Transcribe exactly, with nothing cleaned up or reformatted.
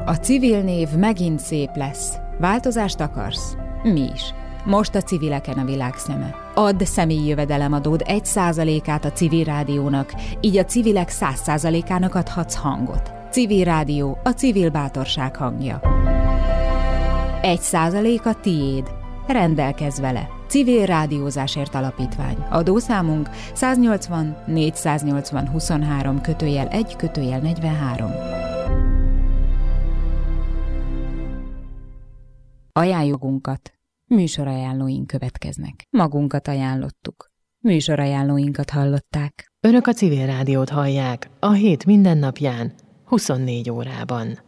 A civil név megint szép lesz. Változást akarsz? Mi is. Most a civileken a világ szeme. Add személyi jövedelemadód egy százalékát a civil rádiónak, így a civilek száz százalékának adhatsz hangot. Civil rádió, a civil bátorság hangja. Egy százalék a tiéd. Rendelkezz vele. Civil Rádiózásért Alapítvány. Adószámunk száznyolcvan négyszáznyolcvan huszonhárom kötőjel egy kötőjel negyvenhárom. Ajánljogunkat. Műsorajánlóink következnek. Magunkat ajánlottuk. Műsorajánlóinkat hallották. Önök a Civil Rádiót hallják a hét mindennapján, huszonnégy órában.